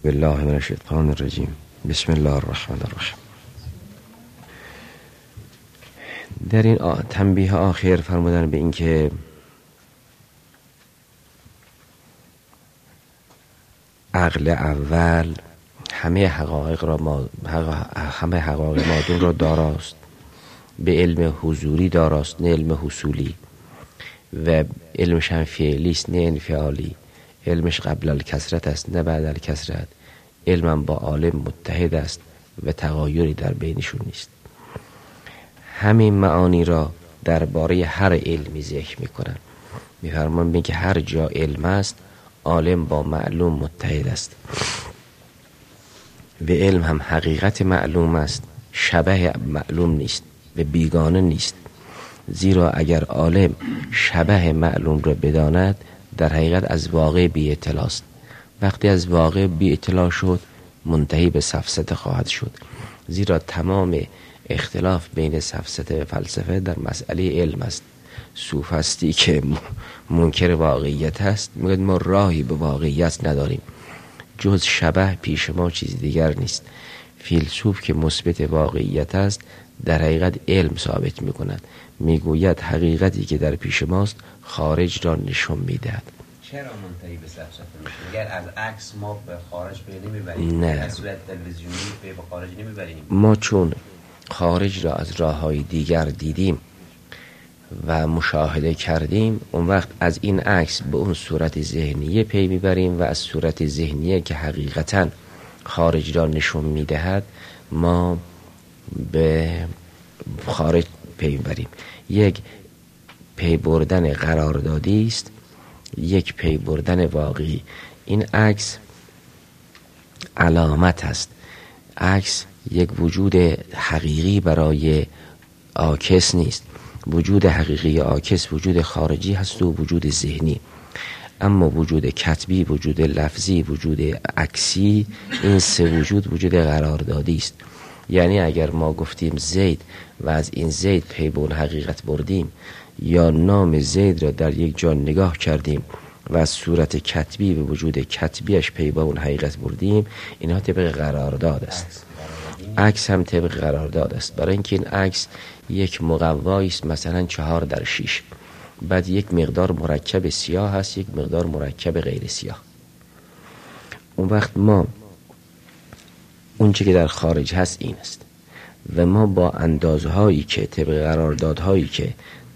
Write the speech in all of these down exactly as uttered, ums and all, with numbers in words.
بالله من الشیطان الرجیم. بسم الله الرحمن الرحیم. در این تنبیه آخر فرمودن به این که عقل اول همه حقایق را ما همه حقایق مادون را داراست، به علم حضوری داراست نه علم حصولی، و علمش هم فعلی است نه انفعالی، علمش قبل الکثرت است نه بعد الکثرت، علمم با عالم متحد است و تغایری در بینشون نیست. همین معانی را درباره هر علمی ذکر میکنن. میفرمان بین که هر جا علم است عالم با معلوم متحد است و علم هم حقیقت معلوم است، شبه معلوم نیست و بیگانه نیست. زیرا اگر عالم شبه معلوم را بداند در حقیقت از واقع بی اطلاع است. وقتی از واقع بی اطلاع شد منتهی به سفسطه خواهد شد. زیرا تمام اختلاف بین سفسطه و فلسفه در مسئله علم است. سوفستی که منکر واقعیت است میگه ما راهی به واقعیت نداریم، جز شبه پیش ما چیز دیگر نیست. فیلسوف که مثبت واقعیت است در حقیقت علم ثابت میکند، میگوید حقیقتی که در پیش ماست خارج را نشون میدهد. چرا منتهی به سفسطه میشه؟ اگر از عکس ما به خارج پی نمیبریم، نه، از صورت تلویزیونی پی به خارج نمیبریم. ما چون خارج را از راههای دیگر دیدیم و مشاهده کردیم، اون وقت از این عکس به اون صورت ذهنیه پی میبریم و از صورت ذهنیه که حقیقتا خارج را نشون میدهد ما به خارج پی میبریم. یک پی بردن قراردادی است، یک پی بردن واقعی. این عکس علامت است. عکس یک وجود حقیقی برای عاکس نیست. وجود حقیقی عاکس وجود خارجی هست و وجود ذهنی. اما وجود کتبی، وجود لفظی، وجود عکسی، این سه وجود وجود قراردادی است. یعنی اگر ما گفتیم زید و از این زید پی به اون حقیقت بردیم، یا نام زید را در یک جا نگاه کردیم و از صورت کتبی به وجود کتبیش پی به اون حقیقت بردیم، اینها طبق قرارداد است. عکس هم طبق قرارداد است. برای اینکه این عکس یک مقوایی است، مثلا چهار در شیش، بعد یک مقدار مرکب سیاه هست، یک مقدار مرکب غیر سیاه. اون وقت ما اون چه که در خارج هست این است و ما با اندازهایی که طبق قراردادهایی که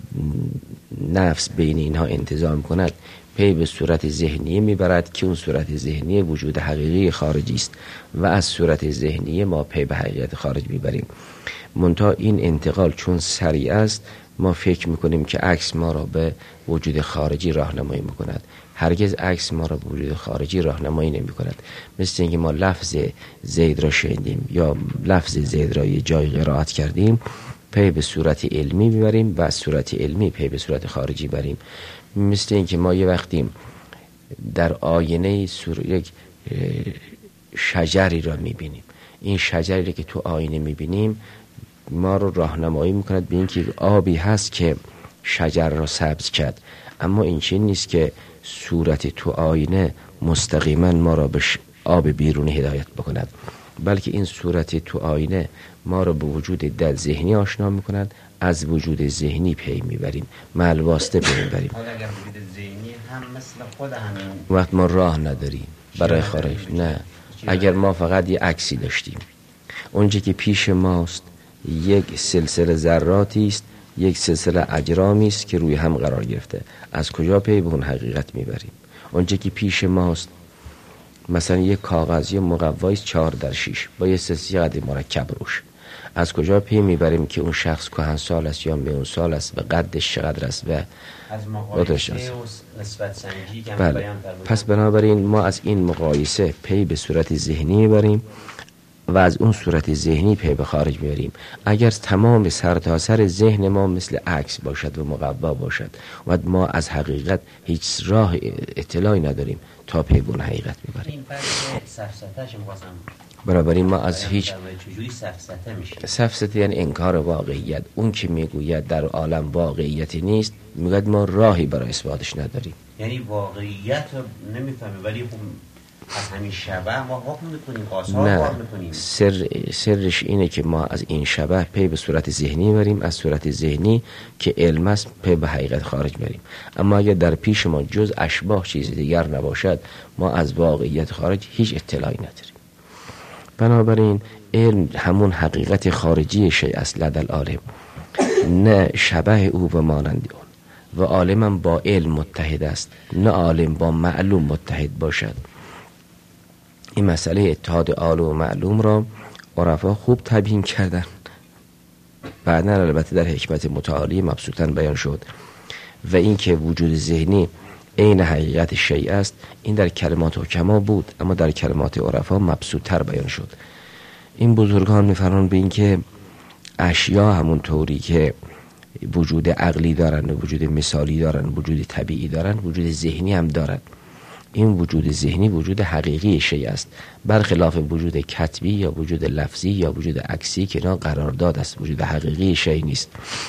نفس بین اینها انتظام کند پی به صورت ذهنیه میبرد که اون صورت ذهنیه وجود حقیقی خارجی است و از صورت ذهنیه ما پی به حقیقت خارج میبریم. منتها این انتقال چون سریع است ما فکر میکنیم که عکس ما را به وجود خارجی راهنمایی میکند. هرگز عکس ما را به وجود خارجی راهنمایی نمیکند. مثل اینکه ما لفظ زید را شنیدیم یا لفظ زید را یه جای قرائت کردیم، پی به صورت علمی میبریم و از صورت علمی پی به صورت خارجی بریم. مثل اینکه ما یه وقتی در آینه سور... یک شجری را میبینیم، این شجری را که تو آینه میبینیم ما رو راهنمایی میکند به اینکه آبی هست که شجر را سبز کرد، اما این چیز نیست که صورت تو آینه مستقیما ما را به آب بیرونی هدایت بکند، بلکه این صورت تو آینه ما را به وجود دل ذهنی آشنا میکند. از وجود ذهنی پی میبریم، مع واسطه پی میبریم. حالا اگر وجود ذهنی هم مثل خود همین وقت ما راه نداریم برای خارج. نه، اگر ما فقط یه عکسی داشتیم، اونجا که پیش ماست یک سلسله ذراتی است، یک سلسله اجرامی است که روی هم قرار گرفته، از کجا پی به اون حقیقت میبریم؟ اونجا که پیش ماست مثلا یک کاغذی مقوایی است چهار در شیش با یه سلسله قد مرکب روش، از کجا پی میبریم که اون شخص کهنسال است یا میون سال است و قدش چقدر است و از مقایسه و نسبت سنجی که بله. پس بنابراین ما از این مقایسه پی به صورت ذهنی میبریم و از اون صورت ذهنی پی به خارج میبریم. اگر تمام سرتاسر ذهن ما مثل عکس باشد و مقوا باشد و ما از حقیقت هیچ راه اطلاعی نداریم تا پی به اون حقیقت میبریم. این فرق سفسطه‌اش می‌خواستم بنابراین ما از هیچ چجوری سفسطه میشه؟ سفسطه یعنی انکار واقعیت. اون که میگوید در عالم واقعیتی نیست میگوید ما راهی برای اثباتش نداریم. یعنی واقعیت رو نمیفهمه ولی از همین شبه ما حکم میکنیم، آثار حکم میکنیم. سر سرش اینه که ما از این شبه پی به صورت ذهنی بریم، از صورت ذهنی که علم است پی به حقیقت خارج بریم. اما اگر در پیش ما جز اشباح چیز دیگر نباشد، ما از واقعیت خارج هیچ اطلاعی نداریم. بنابراین علم همون حقیقت خارجی شیء است لدى العالم، نه شبه او و مانند اون. و عالم با علم متحد است، نه عالم با معلوم متحد باشد. این مسئله اتحاد عالم و معلوم را عرفا خوب تبیین کردن، بعداً البته در حکمت متعالی مبسوطاً بیان شد. و این که وجود ذهنی عین حقیقت شیء است، این در کلمات حکما بود، اما در کلمات عرفا مبسوط‌تر بیان شد. این بزرگان می‌فرمایند به این که اشیا همون طوری که وجود عقلی دارن و وجود مثالی دارن، وجود طبیعی دارن، وجود ذهنی هم دارن. این وجود ذهنی وجود حقیقی شیء است، برخلاف وجود کتبی یا وجود لفظی یا وجود عکسی که اینا قرارداد است، وجود حقیقی شیء نیست.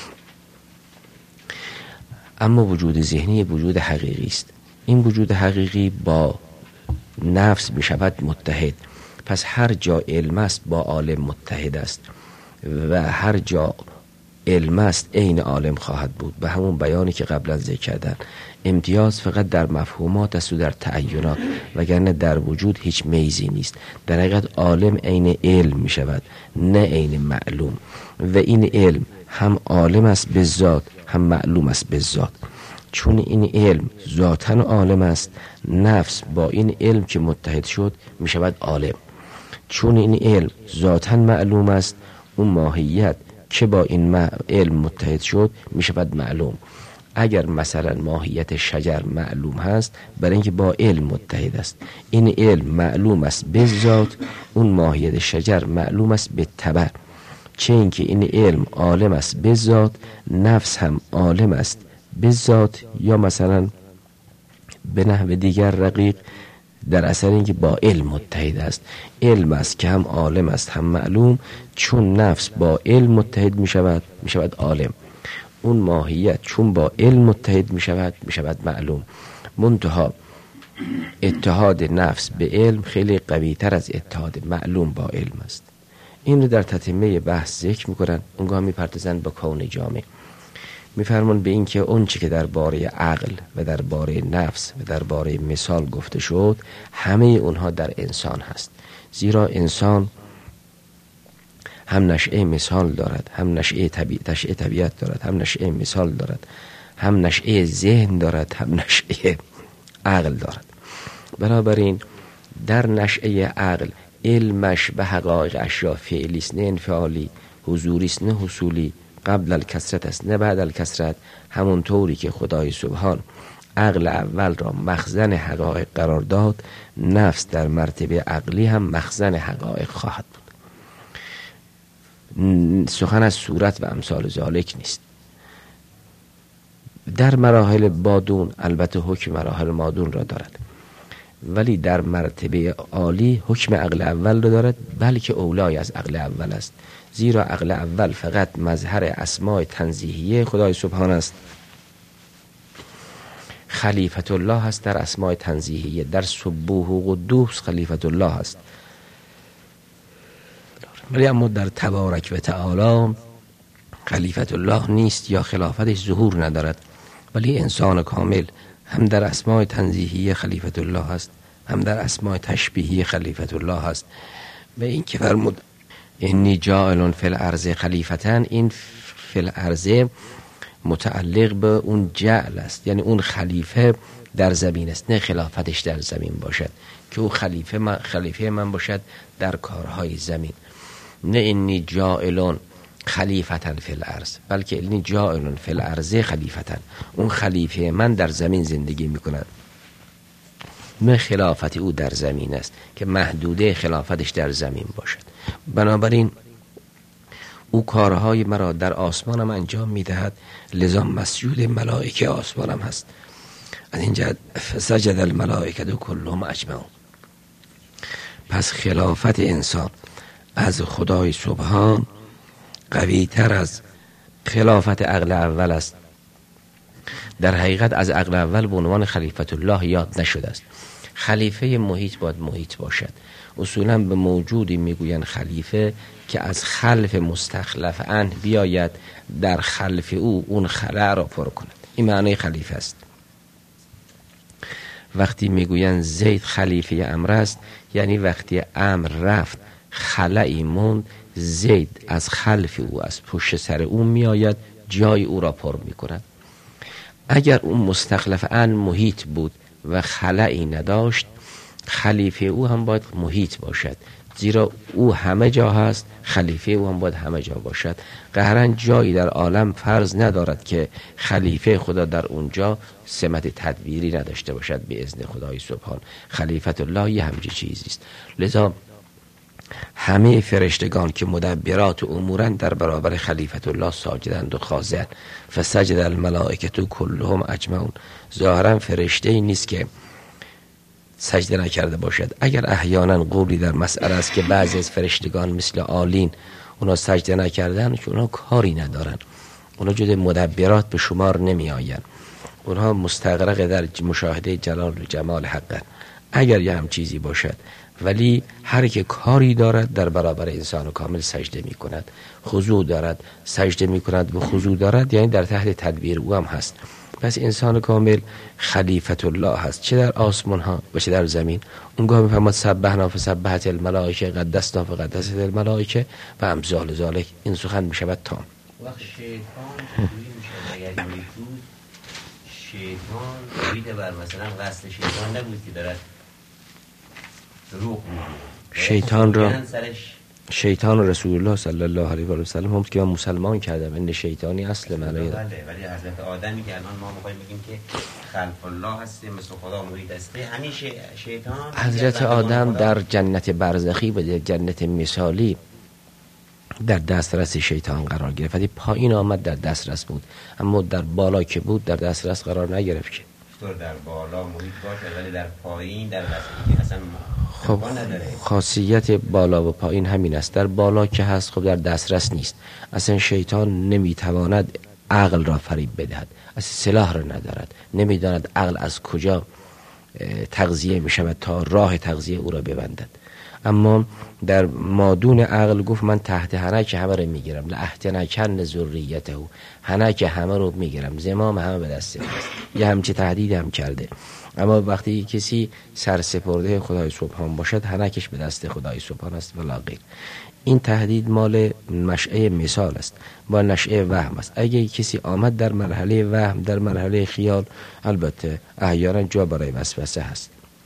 اما وجود ذهنی وجود حقیقی است. این وجود حقیقی با نفس می شود متحد. پس هر جا علم است با عالم متحد است و هر جا علم است عین عالم خواهد بود. به همون بیانی که قبلا ذکر کردن، امتیاز فقط در مفهومات است و در تعینات، وگرنه در وجود هیچ میزی نیست. در حقیقت عالم عین علم می شود، نه عین معلوم. و این علم هم عالم است به ذات، هم معلوم است به ذات. چون این علم ذاتاً عالم است، نفس با این علم که متحد شد می شود عالم. چون این علم ذاتاً معلوم است، اون ماهیت که با این علم متحد شد می شود معلوم. اگر مثلا ماهیت شجر معلوم هست، برای اینکه با علم متحد است، این علم معلوم است به ذات، اون ماهیت شجر معلوم است به تبع. چه اینکه این علم عالم است به ذات، نفس هم عالم است به ذات، یا مثلا به نحو دیگر رقیق در اثر اینکه با علم متحد است. علم است که هم عالم است هم معلوم. چون نفس با علم متحد می شود می شود عالم. اون ماهیت چون با علم متحد می شود می شود معلوم. منتها اتحاد نفس به علم خیلی قوی تر از اتحاد معلوم با علم است. این رو در تتمه بحث ذکر میکنن. اونگاه میپردازن با کون جامع. میفرمان به این که اون چی که درباره عقل و درباره نفس و درباره مثال گفته شد، همه اونها در انسان هست. زیرا انسان هم نشأه مثال دارد، هم نشأه طبیعت نشأه طبیعت دارد، هم نشأه مثال دارد، هم نشأه ذهن دارد، هم نشأه عقل دارد. بنابراین در نشأه عقل علمش به حقایق اشیا فعلی است نه انفعالی، حضوری است نه حصولی، قبل الکثرت است نه بعد الکثرت. همون طوری که خدای سبحان عقل اول را مخزن حقایق قرار داد، نفس در مرتبه عقلی هم مخزن حقایق خواهد بود. سخن از صورت و امثال ذالک نیست. در مراحل بادون البته حکم مراحل مادون را دارد، ولی در مرتبه عالی حکم عقل اول را دارد، بلکه اولای از عقل اول است. زیرا عقل اول فقط مظهر اسماء تنزیهیه خدای سبحان است. خلیفت الله است در اسماء تنزیهیه. در سبوح و قدوس خلیفت الله است، ولی اما در تبارک و تعالی خلیفت الله نیست یا خلافتش ظهور ندارد. ولی انسان کامل هم در اسماء تنزیهیه خلیفت الله است، هم در اسماء تشبیهی خلیفت الله است. و این که فرمود انی جاعل فی الارض خلیفتن، این فی الارض متعلق به اون جعل است، یعنی اون خلیفه در زمین است، نه خلافتش در زمین باشد که او خلیفه من خلیفه من باشد در کارهای زمین. نه انی جاعل خلیفتن فی الارض، بلکه انی جاعل فی الارض خلیفتن، اون خلیفه من در زمین زندگی میکند، نه خلافت او در زمین است که محدوده خلافتش در زمین باشد. بنابراین او کارهای مرا در آسمانم انجام میدهد، لذا مسجود ملائکه آسمانم هست. از اینجا فسجد الملائکه کلهم اجمعون. پس خلافت انسان از خدای سبحان قوی تر از خلافت عقل اول است. در حقیقت از عقل اول به عنوان خلیفت الله یاد نشده است. خلیفه محیط باید محیط باشد. اصولا به موجودی میگوین خلیفه که از خلف مستخلف عنه بیاید در خلف او اون خلأ را پر کند. این معنی خلیفه است. وقتی میگوین زید خلیفه امر است، یعنی وقتی امر رفت خلأی موند، زید از خلف او، از پشت سر او میآید، جای او را پر میکند. اگر اون مستخلف عنه محیط بود و خلأی نداشت، خلیفه او هم باید محیط باشد، زیرا او همه جا هست، خلیفه او هم باید همه جا باشد. قهراً جایی در عالم فرض ندارد که خلیفه خدا در اونجا سمت تدبیری نداشته باشد به اذن خدای سبحان. خلیفت الله یه همچین چیزی است. لذا همه فرشتگان که مدبرات امورند در برابر خلیفت الله ساجدند و خاضعند. فسجد الملائکه کلهم اجمعون. ظاهرا فرشته ای نیست که سجده نکرده باشد. اگر احیانا قولی در مسئله است که بعضی از فرشتگان مثل آلین اونا سجده نکردن، که اونا کاری ندارن، اونا جز مدبرات به شمار نمی آین، اونها مستغرق در مشاهده جلال و جمال حقن. اگر یه هم چیزی باشد، ولی هر که کاری دارد در برابر انسان کامل سجده می کند، خضوع دارد سجده می کند و خضوع دارد، یعنی در تحت تدبیر او هم هست. پس انسان کامل خلیفت الله هست، چه در آسمان ها و چه در زمین. اونگاه میفهمد سبحنا فسبحت الملائکه قدسنا فقدست الملائکه و امثال ذالک. این سخن میشود تام. وقت شیطان چجوری میشه؟ اگر میگوید شیطان بیده بر مثلا قصد شیطان نبود که دارد دروغ میگه، شیطان را سرش شیطان و رسول الله صلی الله علیه و سلم هم که من مسلمان کردم این شیطانی اصل معنی بله. ولی حضرت آدمی که الان ما میخوایم بگیم که خلف الله هستیم، مثل خدا محیط است، همیشه شیطان حضرت آدم در جنت برزخی و در جنت مثالی در دسترس شیطان قرار گرفت. ولی پایین آمد در دسترس بود، اما در بالا که بود در دسترس قرار نگرفت. که در بالا محیط باشه ولی در پایین در دسترس اصلا خب خاصیت بالا و پایین همین است. در بالا که هست خب در دسترس نیست. اصلا شیطان نمیتواند عقل را فریب بدهد، اصلا سلاح را ندارد، نمیداند عقل از کجا تغذیه میشود تا راه تغذیه او را ببندد. اما در مادون عقل گفت من تحت حنک همه رو میگیرم، لأحتنکن ذریته، حنک همه رو میگیرم، زمام همه به دست است. یه همچی تهدید هم کرده. اما وقتی کسی سرسپرده خدای سبحان باشد، حنکش به دست خدای سبحان است ولا غیر. این تهدید مال نشأه مثال است، با نشأه وهم است. اگه کسی آمد در مرحله وهم، در مرحله خیال، البته احیانا جا برای وسوسه هست.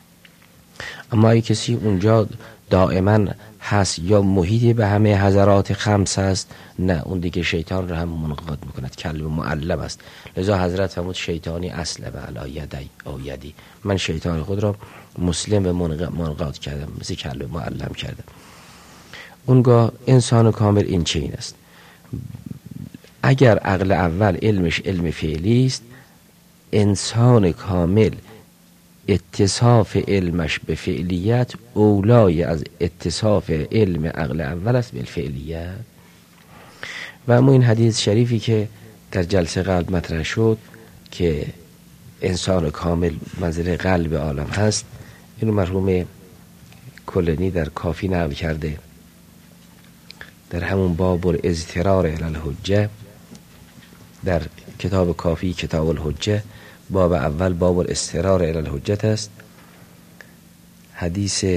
اما اگه کسی اونجا دائما هست یا محیطی به همه حضرات خمس است، نه، اون دیگه شیطان را هم منقاد میکند، کلب معلم است. لذا حضرت فرمود شیطانی اسلم علی یدی او یدی، من شیطان خود را مسلم و منقاد کردم، مثل کلب معلم کردم. اونگاه انسان کامل این چین است. اگر عقل اول علمش علم فعلی است، انسان کامل اتصاف علمش به فعلیت اولای از اتصاف علم عقل اول است به فعلیت. و اما این حدیث شریفی که در جلسه قلب مطرح شد که انسان کامل منزل قلب عالم هست، اینو مرحوم کلینی در کافی نقل کرده، در همون باب الاضطرار الی الحجه، در کتاب کافی کتاب الحجه باب اول باب الاضطرار الی الحجت است. حدیث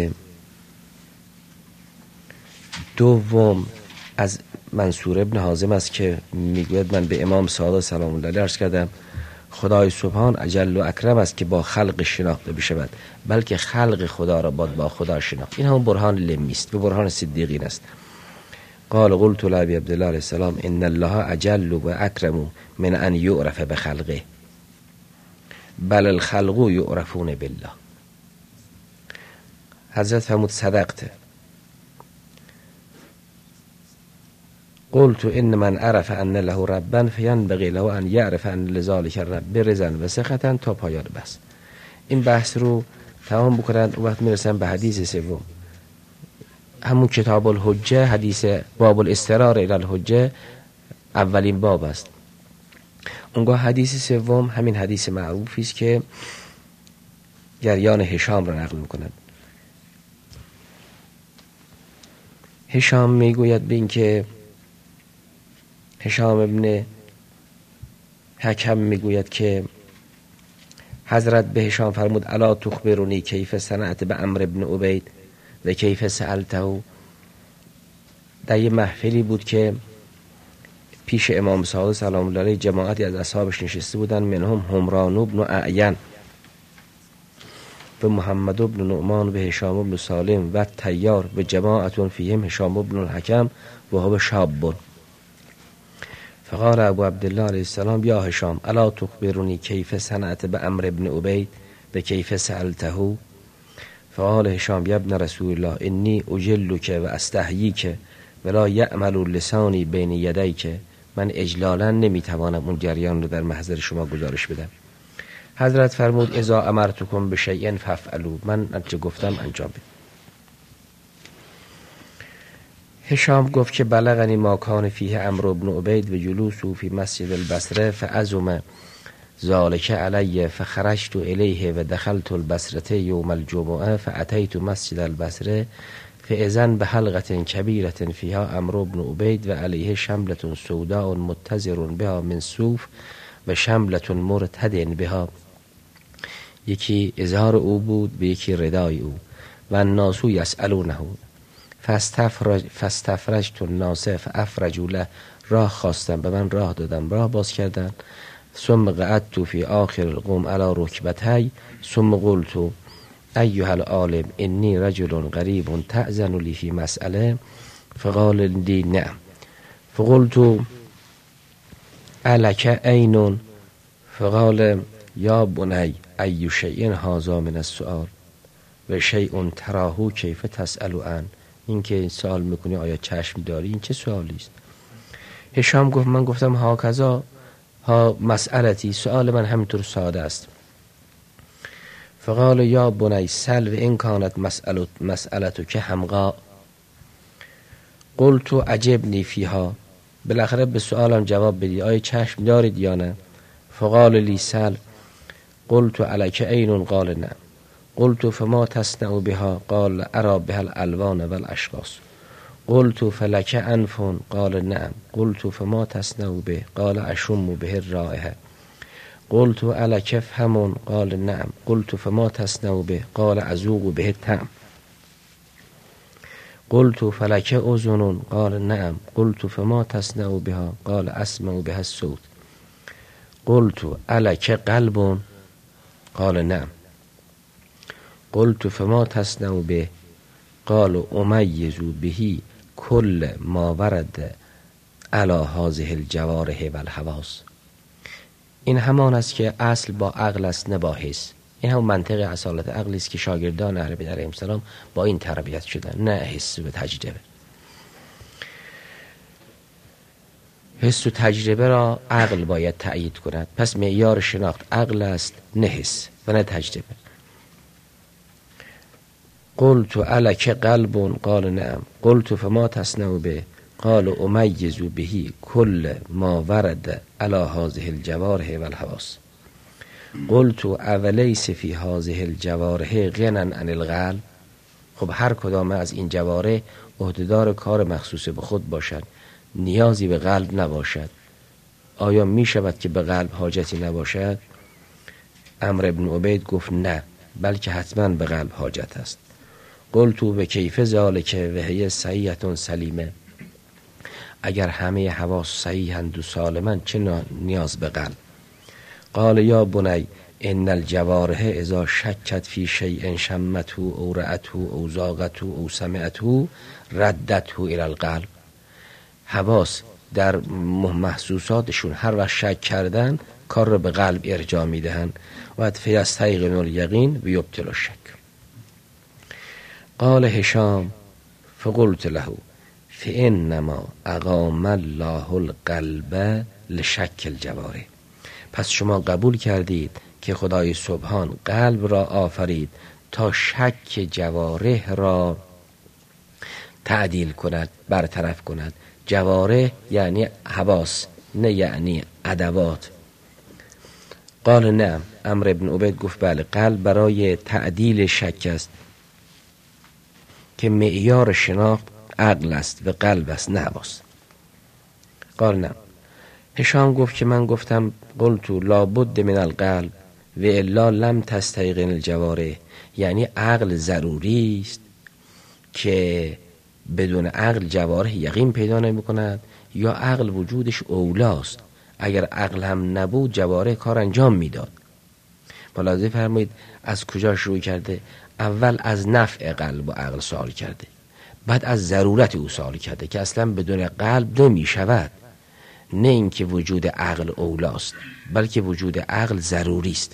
دوم از منصور ابن حازم است که میگوید من به امام صادق سلام الله علیه عرض کردم خدای سبحان اجل و اکرم است که با خلق شناخته بشود، بلکه خلق خدا را باید با خدا شناخت. این هم برهان لمی است و برهان صدیقین است. قال قلت لابی عبدالله علیه السلام ان الله اجل و اکرم من ان یعرف بخلقه بل الخلق یعرفون بالله. حضرت فرمود صدقت. قلت ان من عرف ان له ربا فینبغی له ان یعرف ان لذلک الرب رضا و سخطا تا پایان بحث. این بحث رو تمام بکنند و وقت میرسن به حدیث سوم، همون کتاب الحجه، حدیث باب الاضطرار الی الحجه، اولین باب است. اونگاه حدیث سوم همین حدیث معروفی است که جریان هشام را نقل میکند. هشام میگوید به این که هشام ابن حکم میگوید که حضرت به هشام فرمود الا تخبرونی کیف صنعت به عمرو بن عبید و کیف سألته. در یه محفلی بود که پیش امام صادق سلام الله علیه جماعتی از اصحابش نشسته بودن، منهم همران بن اعین و محمد بن نعمان و هشام بن سالم و تیار و جماعتون فیهم هشام بن الحکم و هو شاب. فقال ابو عبدالله علیه السلام یا هشام الا تخبرونی کیف صنعت به عمرو بن عبید و کیف سألته. فقال هشام یا ابن رسول الله انی اجلک و استحییک ولا یعمل لسانی بین یدیک. من اجلالا نمیتوانم اون جریان رو در محضر شما گزارش بدم. حضرت فرمود اذا امرتکم بشیء فافعلوا. من چه گفتم انجام بدید. هشام گفت که بلغنی ما کان فیه عمرو بن عبید و جلوسه فی مسجد البصره فعزم ذلك علی فخرجت الیه و دخلت البصره یوم الجمعه فاتیت مسجد البصره فاذا بحلقه کبیره فیها عمرو بن عبید و علیه شمله سوداء متزر بها من صوف و شمله مرتد بها. یکی ازار او بود به یکی ردای او و الناس یسألونه فاستفرج فاستفرجت الناس فافرجوا له. راه خواستم به من راه دادم راه باز کردن. ثم قعدت فی آخر القوم علی رکبتي ثم قلت ایها العالم انی رجل غریب تأذن لی فی مسئله فقال لی نعم. فقلت الک عین فقال یا بنی ای شیء هذا من السؤال و شیء تراه کیف تسأل عن. این که سوال میکنی آیا چشم داری این چه سوالی است؟ هشام گفت من گفتم ها کذا ها مسئلتی، سوال من همینطور ساده است. فقال یا بنی سل و این کانت مسئلت مسئلتو که همقا. قلت عجبنی فیها. بالاخره به سوالم جواب بدید آیا چشم دارید یا نه؟ فقال لی سل. قلت علیک عین قال نه. قلت فما تصنع بها؟ قال ارى بها الالوان والاشخاص. قلت فلك انف؟ قال نعم. قلت فما تصنع به؟ قال اشم به الرائحه. قلت الک فهم؟ قال نعم. قلت فما تصنع به؟ قال اذوق به الطعم. قلت فلك اذن؟ قال نعم. قلت فما تصنع بها؟ قال اسمع بها الصوت. قلت الک قلب؟ قال نعم. قلت فما تصنع به؟ قال امیز به کل ما ورد علی هذه الجوارح والحواس. این همان است که اصل با عقل است نه با حس. این هم منطق اصالت عقلی است که شاگردان اهل بیت علیهم السلام با این تربیت شدن، نه حس و تجربه. حس و تجربه را عقل باید تأیید کند. پس معیار شناخت عقل است نه حس و نه تجربه. قلت الک قلب؟ قال نعم. قلت فما تصنع به؟ قال امیز به کل ما ورد علی هذه الجوارح والحواس. قلت اولیس فی هذه الجوارح غنى عن القلب؟ خب هر کدام از این جوارح عهدهدار کار مخصوص به خود باشد، نیازی به قلب نباشد. آیا می شود که به قلب حاجتی نباشد؟ عمرو بن عبید گفت نه، بلکه حتما به قلب حاجت است. قلت به کیف ذالک و هی صحیحة سلیمه. اگر همه حواس صحیحند و سالمند چه نیاز به قلب؟ قال یا بنی ان الجوارح اذا شکت فی شیء شمته او رأته او ذاقته او سمعته ردته الی القلب. حواس در محسوساتشون هر وقت شک کردن کار رو به قلب ارجاع میدهن و فیستیقن الیقین و یبطل الشک. قال هشام فقلت له فانما اقام الله القلب لشک الجوارح. پس شما قبول کردید که خدای سبحان قلب را آفرید تا شک جوارح را تعدیل کند، برطرف کند. جوارح یعنی حواس نه یعنی ادوات. قال نعم. عمرو بن عبید گفت بله، قلب برای تعدیل شک است که معیار شناخت عقل است و قلب است نه حواس. قال نعم. هشام گفت که من گفتم قلت لابد من القلب و الا لم تستيقن الجوارح، یعنی عقل ضروری است که بدون عقل جوارح یقین پیدا نمی کند، یا عقل وجودش اولاست، اگر عقل هم نبود جوارح کار انجام میداد. ملاحظه فرمایید از کجا شروع کرده؟ اول از نفع قلب و عقل سوال کرده، بعد از ضرورت او سوال کرده که اصلا بدون قلب نمی شود. نه اینکه وجود عقل اولاست، بلکه وجود عقل ضروری است.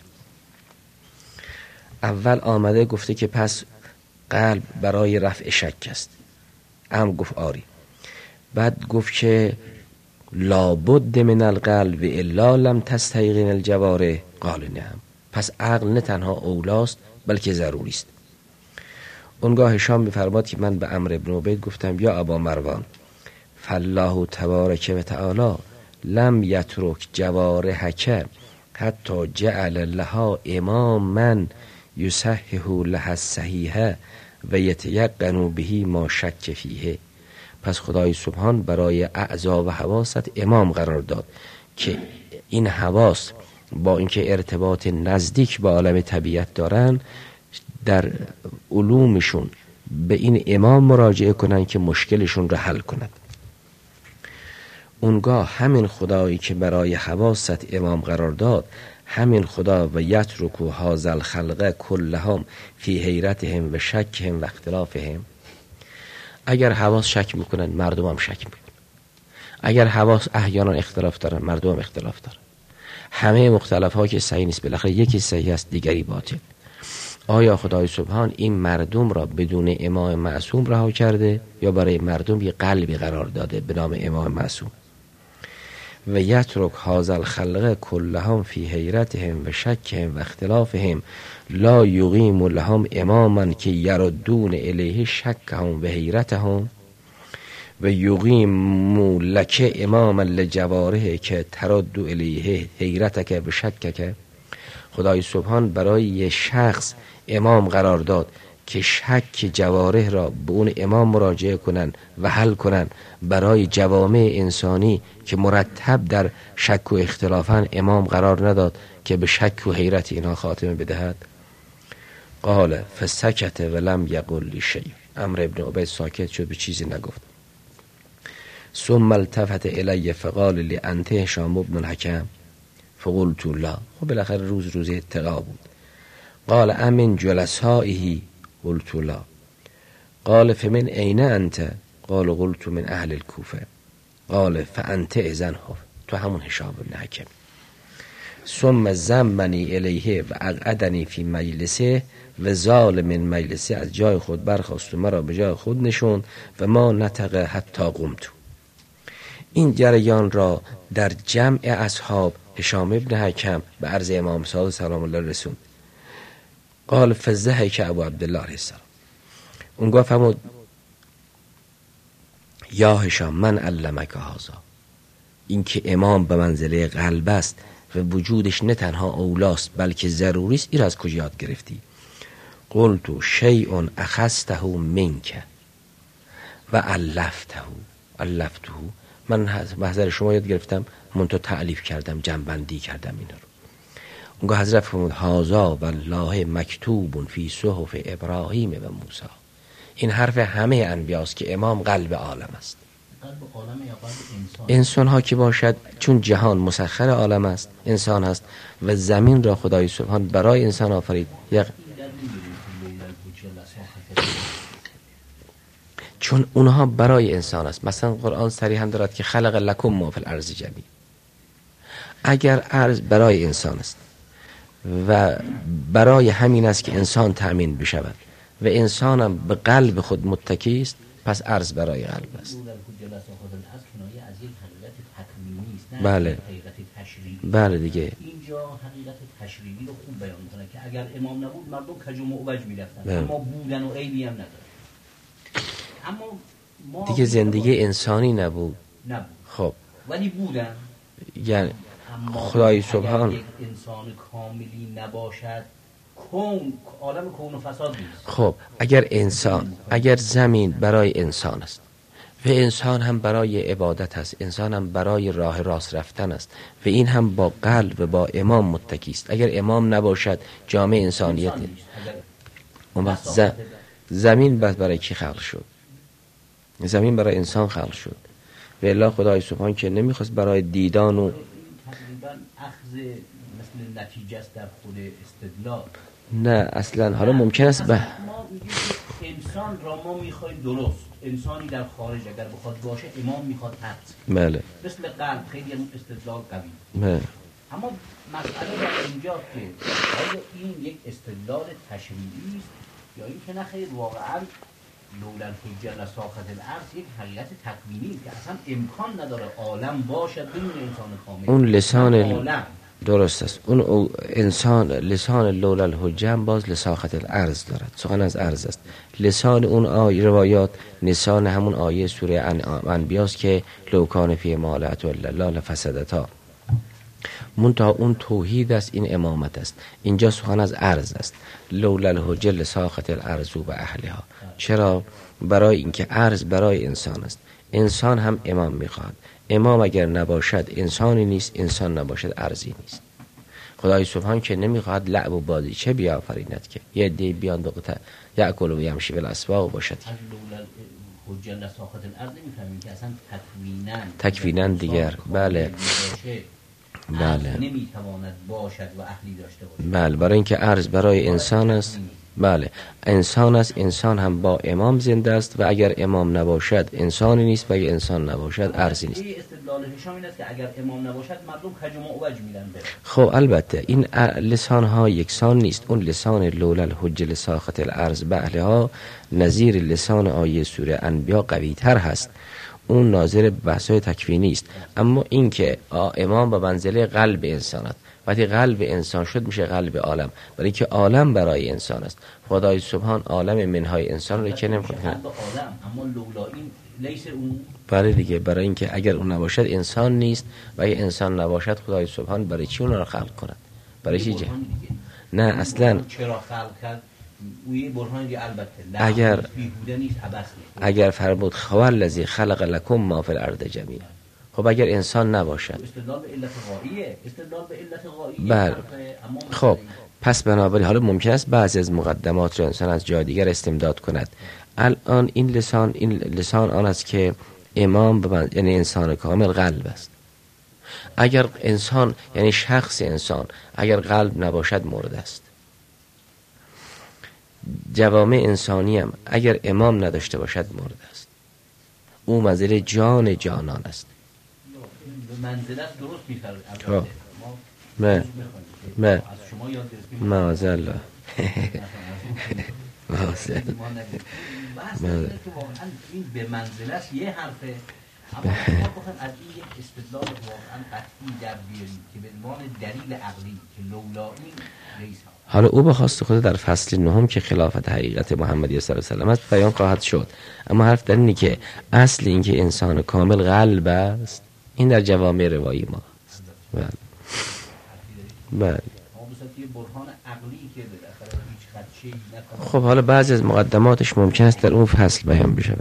اول آمده گفته که پس قلب برای رفع شک است. ام گفت آری. بعد گفت که لابد من القلب و الا لم تستيقن الجوارح. قال نعم. پس عقل نه تنها اولاست بلکه ضروری است. اونگاه هشام می‌فرماد که من به عمرو بن عبید گفتم یا ابا مروان فالله تبارک و تعالی لم یترک جوارحک حتی جعل لها اماما یصحح لها الصحیح و یتیقن به ما شک فیه. پس خدای سبحان برای اعضا و حواست امام قرار داد که این حواس با اینکه ارتباط نزدیک با عالم طبیعت دارن، در علومشون به این امام مراجعه کنن که مشکلشون رو حل کند. اونگاه همین خدایی که برای حواست امام قرار داد، همین خدا و یترکو هذا الخلق کلهم فی حیرتهم و شکهم و اختلافهم. اگر حواس شک میکنن مردم هم شک میکنن، اگر حواس احیانا اختلاف دارن مردم هم اختلاف دارن. همه مختلف ها که صحیح نیست، بالاخره یکی صحیح است دیگری باطل. آیا خدای سبحان این مردم را بدون امام معصوم رها کرده یا برای مردم یک قلبی قرار داده به نام امام معصوم؟ و یترک هذا الخلق کلهم فی حیرتهم و شکهم و اختلافهم لا یقیم لهم اماما که یردون الیه شکهم و حیرتهم و یقیم لک اماما لجوارح که ترد الیه حیرتک و شکک. خدای سبحان برای یه شخص امام قرار داد که شک جوارح را به اون امام مراجعه کنن و حل کنن. برای جوامع انسانی که مرتب در شک و اختلافن امام قرار نداد که به شک و حیرت اینها خاتمه بدهد. قال فسکت ولم یقل لی شیء. عمرو بن عبید ساکت شد، به چیزی نگفت. ثم التفت الی فقال لی انت هشام بن الحکم فقلت لا. خب بالاخره روز روز اتقا بود. قال امن جلسائه قلت لا. قال فمن این انت؟ قال قلت من اهل الكوفه. قال فانت اذن هو، تو همون هشام بن حکم. ثم زمنی الیه و اقعدنی فی مجلسه و زال من مجلسه، از جای خود برخاست و مرا به جای خود نشوند و ما نطق حتی قمت. این جریان را در جمع اصحاب هشام ابن حکم به عرض امام صادق سلام الله رسوند. قال فضحک ابو عبدالله علیه السلام. اونگاه فرمود یا هشام من علمک هذا، این که امام به منزله قلب است و وجودش نه تنها اولاست بلکه ضروری است، این از کجا یاد گرفتی؟ قلت شیء اخذته منک و علفته علفته. من محضر شما یاد گرفتم، منتها تعلیف کردم، جمع‌بندی کردم اینا رو. اونگاه حضرت فرمود هذا والله مکتوب فی صحف ابراهیم و موسی. این حرف همه انبیاست که امام قلب عالم است. قلب عالم یا قلب انسان؟ انسان ها که باشد، چون جهان مسخر عالم است، انسان است و زمین را خدای سبحان برای انسان آفرید. یک چون اونها برای انسان است. مثلا قرآن صریحا دارد که خلق لکم ما فی الارض جمیعا. اگر ارض برای انسان است و برای همین است که انسان تأمین بشود و انسان هم به قلب خود متکی است، پس ارض برای قلب است. بله بله دیگه اینجا حقیقت تشریعی رو خوب بیان میکنه که اگر امام نبود مردم کج و معوج میرفتن، اما بودن و عیبی هم نداره. اما ما دیگه زندگی انسانی نبود. نبود خب ولی بودن. یعنی خدای سبحان یک انسان کاملی نباشد کون عالم کون و فساد نیست. خب اگر انسان اگر زمین برای انسان است و انسان هم برای عبادت است، انسان هم برای راه راست رفتن است و این هم با قلب و با امام متکی است. اگر امام نباشد جامعه انسانیت اون وقت ز... زمین بس برای کی خلق شد؟ زمین برای انسان خلق شد و الا خدای سبحان که نمیخواست برای دیدان و تقریبا اخذ مثل نتیجه است در خود استدلال. نه اصلا حالا ممکن است به ما میگیم انسان را ما میخوایم درست، انسانی در خارج اگر بخواد باشه امام میخواد حد. بله مثل قلب خیلی هم استدلال قوی. بله. اما مسئله در اینجا که آیا این یک استدلال تشریعی است یا این که نه خیر واقعا لولا الحجه لساخط الارض یک حقیقت تکوینی که اصلا امکان نداره عالم باشد بدون انسان کامل. اون لسان عالم درست است. اون انسان لسان لولا الحجه باز لساخط الارض دارد، سخن از ارض است. لسان اون آیه روایات لسان همون آیه سوره انبیاء است که لو کان فی ما لا الا الله لفسدتا. منتها اون توحید است، این امامت است. اینجا سخن از ارض است. لولا الحجه لساخط الارض و اهلها. چرا؟ برای اینکه ارض برای انسان است، انسان هم امام میخواد. امام اگر نباشد انسانی نیست، انسان نباشد ارضی نیست. خدای سبحان که نمیخواد لعب و بازی چه بیافریند که یه دی بیان به قطع یأکل و یمشی بالاسواق باشد. از لولا الحجه لساخط الارض نمیفهمیم که اصلا تکویناً تکویناً دیگر بله بله نمیتواند باشد و اهلی داشته باشد. بله برای اینکه ارض برای انسان است. بله انسان است، انسان هم با امام زنده است و اگر امام نباشد انسانی نیست و اگر انسان نباشد ارضی نیست. استدلال هشام این است که اگر امام نباشد مردم کج و معوج میدن بره. خب البته این لسان ها یکسان نیست. اون لسان لولا الحجه لساخط الارض بعلها نظیر لسان آیه سوره انبیاء قوی تر هست، اون ناظر بحث‌های تکوینی است. اما این که امام به منزله قلب انسان است، وقتی قلب انسان شد میشه قلب عالم، برای اینکه عالم برای انسان است. خدای سبحان عالم منهای انسان رو که نمیخواد عالم اما لولا این لیس اون برای دیگه برای اینکه اگر اون نباشد انسان نیست و اگر انسان نباشد خدای سبحان برای چی اون رو خلق کند؟ برای چی جه؟ نه اصلا چرا خلق کرد؟ اوی برهان دیگه البته اگر بیهوده نیست، عبث نیست. اگر فرمود هو الذی خلق لکم ما فی الارض جمیعا، خب اگر انسان نباشد استدلال به علت غاییه، استدلال به علت غاییه. بله خب پس بنابراین حالا ممکن است بعضی از مقدمات را انسان از جای دیگر استمداد کند. الان این لسان این لسان آن است که امام به من یعنی انسان کامل قلب است. اگر انسان یعنی شخص انسان اگر قلب نباشد مرده است. جوامع انسانی هم اگر امام نداشته باشد مرده است. او منزل جان جانان است. منزلت درست می‌فرمایید. نه نه از شما یاد گرفتیم. معاذالله معاذالله. واقعا این به منزلت یه حرفه، اما ما بخوایم از این یک استدلال واقعا قطعی در بیاریم که به عنوان دلیل عقلی که لولا این لیس. حالا او بخواست خود در فصل نهم که خلافت حقیقت محمدی صلی الله علیه و سلم است بیان خواهد شد، اما حرف در اینه که اصل این که انسان کامل قلب است این در جوامع روایی ما است. بله بله. خب حالا بعضی از مقدماتش ممکن است در اون فصل بیان بشه.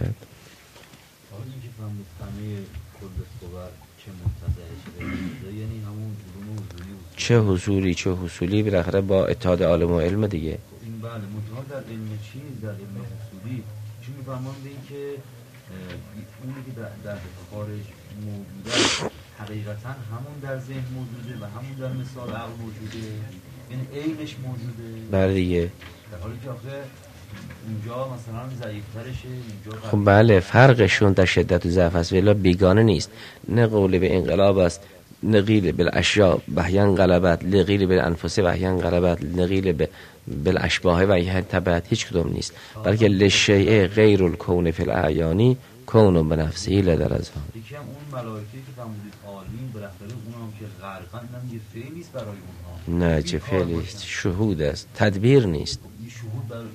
چه حضوری چه حصولی بالاخره با اتحاد عالم و علم دیگه. این بله متحد در علم چیز در علم حصولی چون میفهمم به این که اونی که در, در خارج موجوده حقیقتا همون در ذهن موجوده و همون در مثال عقل موجوده، یعنی عینش موجوده. بله دیگه. در حالی که آخه اونجا مثلا ضعیف‌ترشه اینجا. خب بله فرقشون در شدت و ضعف است ولی بیگانه نیست. نه قول به انقلاب است، نقیل بالاشیاء بحیان غلبت، نقیل بالانفس بحیان غلبت، نقیل بالاشباه بحیان تبعت، هیچ کدوم نیست. بلکه لشیء غیر الکون فی الاعیانی کون بنفسه لدر از هم. یکی هم اون ملائکه که فرمودید عالمین بالاخره اونم که غرقن هم یه فعلی نیست برای اونها. نه چه فعلی است، شهود است، تدبیر نیست. این شهود برای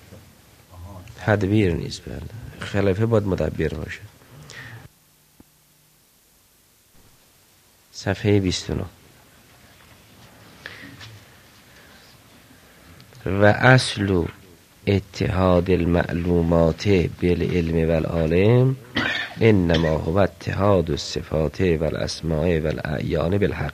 تدبیر نیست. بله خلیفه باید مدبر باشه. صفحه بیست و نه. و اصل اتحاد المعلومات بالعلم والعالم انما هو اتحاد الصفات والاسماء والاعیان بالحق.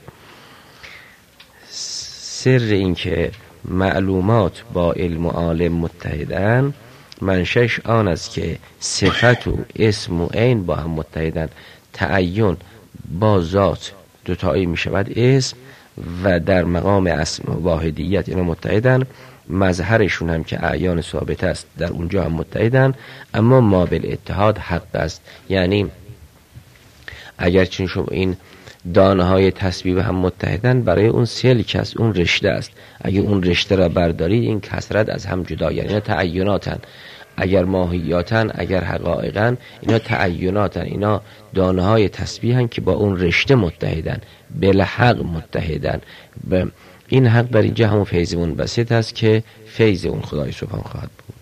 سر این که معلومات با علم و عالم متحدن منشش آن است که صفت و اسم و عین با هم متحدن. تعین با ذات دوتایی می شود اسم و در مقام اسم و واحدیت اینا متحدن. مظهرشون هم که اعیان ثابت است در اونجا هم متحدن، اما ما بالاتحاد حق است. یعنی اگر چون شما این دانه های تسبیح هم متحدن، برای اون سلک است، اون رشته است. اگر اون رشته را بردارید این کثرت از هم جدا، یعنی اینا تعیناتن. اگر ماهیاتن، اگر حقایقن، اینا تعیناتن. اینا دانه های تسبیح هم که با اون رشته متحدن، بالحق متحدن. به این حق در اینجا همون فیض منبسط است که فیض اون خدای سبحان خواهد بود،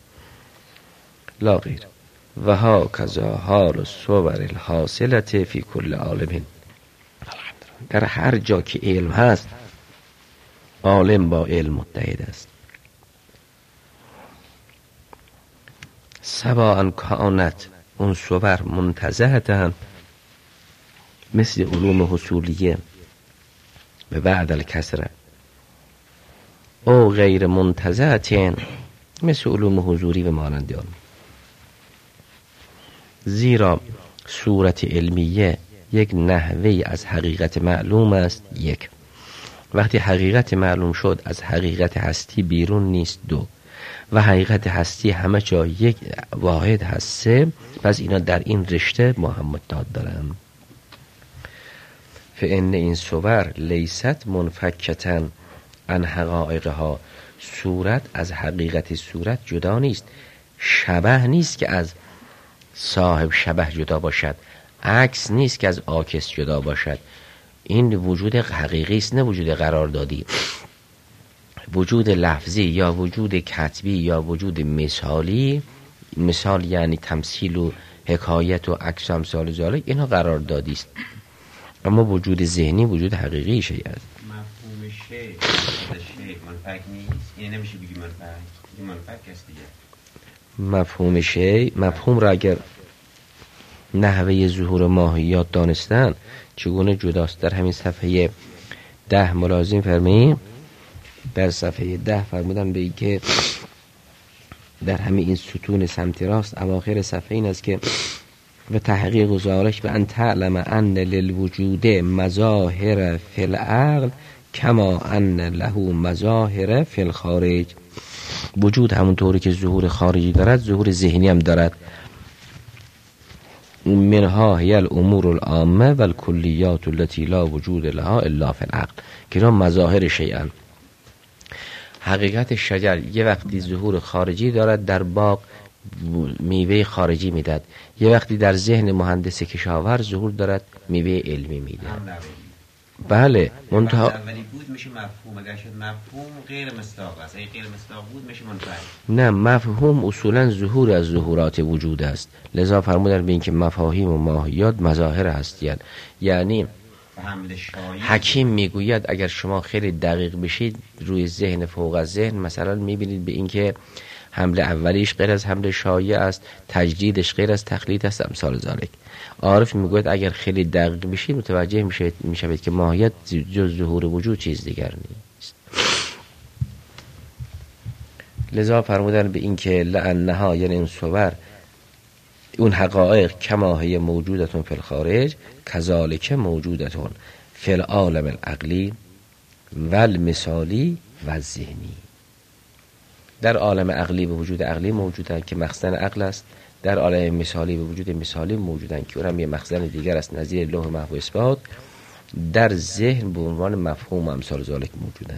لا غیر. و ها کذا حال الصور الحاصلة فی کل عالم. در هر جا که علم هست، عالم با علم متحد است. سواء کانت اون صور منتزهتن مثل علوم حصولیه به بعد الکسره، او غیر منتزهتن مثل علوم حضوری و مانند آن. زیرا صورت علمیه یک نحوه از حقیقت معلوم است. یک، وقتی حقیقت معلوم شد از حقیقت هستی بیرون نیست. دو، و حقیقت هستی همه جا یک واحد هست. سه، پس اینا در این رشته با هم متحد دارن. فان این صور لیست منفکتن عن حقایقها. صورت از حقیقت صورت جدا نیست. شبه نیست که از صاحب شبه جدا باشد، عکس نیست که از عاکس جدا باشد. این وجود حقیقی است، نه وجود قراردادی. وجود لفظی یا وجود کتبی یا وجود مثالی، مثال یعنی تمثیل و حکایت و عکس و امثال ذالک، اینا قراردادی است. اما وجود ذهنی وجود حقیقی شیء است. مفهوم شیء شیء منفک نیست، یعنی نمیشه بگی منفک، این منفک است دیگه. مفهوم شیء، مفهوم را اگر نحوه ظهور ماهیات دانستن چگونه جداست. در همین صفحه ده ملازم فرماییم، در صفحه ده فرمودن به این که در همین این ستون سمت راست اواخر صفحه این است که و تحقیق ذالک به ان تعلم ان للوجود مظاهر فی العقل کما ان له مظاهر فی الخارج. وجود همونطوری که ظهور خارجی دارد ظهور ذهنی هم دارد. منها هی الامور العامه و الکلیات التي لا وجود لها الا فی العقل، که اینا مظاهر شیئا. حقیقت شجر یه وقتی ظهور خارجی دارد، در باغ میوه خارجی میداد، یه وقتی در ذهن مهندس کشاورز ظهور دارد میوه علمی میده. بله، منتها اولی بود میشه مفهوم، اگر شد مفهوم غیر مصداق است، اگه غیر مصداق بود میشه منفعل. نه، مفهوم اصولا ظهور از ظهورات وجود است. لذا فرمودن به این که مفاهیم و ماهیات مظاهر هستند. یعنی حکیم میگوید اگر شما خیلی دقیق بشید روی ذهن فوق از ذهن، مثلا میبینید به این که حمله اولیش غیر از حمله شایع است، تجدیدش غیر از تقلید است، امثال ذالک. عارف میگوید اگر خیلی دقیق بشید متوجه میشید میشوید که ماهیت جز ظهور وجود چیز دیگر نیست. لذا فرمودن به این که لانها، یعنی این صور، اون حقایق کما هی موجودتون فی الخارج کذالک موجودتون فی العالم العقلی و المثالی و الذهنی. در عالم عقلی به وجود عقلی موجودن که مخزن عقل است، در عالم مثالی به وجود مثالی موجودن که اونم یه مخزن دیگر است نظیر لوح محو اثبات، در ذهن به عنوان مفهوم امثال ذالک موجودن.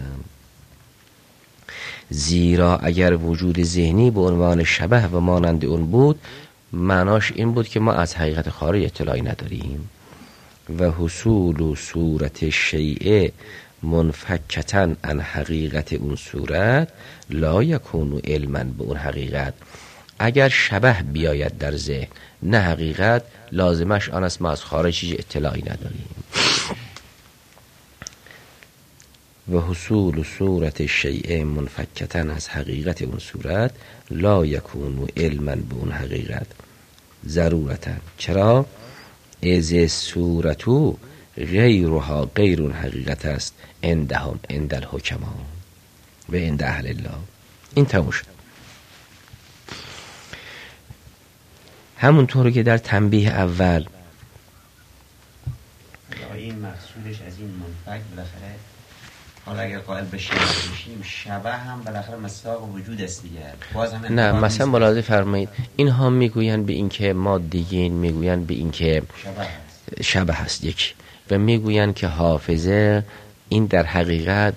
زیرا اگر وجود ذهنی به عنوان شبه و مانند اون بود، معناش این بود که ما از حقیقت خارج اطلاعی نداریم. و حصول و صورت شیء منفکتن عن حقیقت اون صورت لا یکون علما به اون حقیقت. اگر شبه بیاید در ذهن نه حقیقت، لازمش آن است ما از خارج اطلاعی نداریم. و حصول صورت شیء منفکتن از حقیقت اون صورت لا یکون علما به اون حقیقت ضرورتا. چرا؟ از صورتو غیرها غیر اون حقیقت است عندهم عند الحکما و عند اهل الله. این تموم شد. همونطور که در تنبیه اول این مقصودش از این منفک بالاخره، حالا اگر قائل به شبه بشیم، شبه هم بالاخره مصداق وجود است دیگه. باز هم نه مثلا ملاحظه فرمایید اینها میگویند به این که مادیین، میگویند به این که شبه هست, شبه هست یک، و میگویند که حافظه این در حقیقت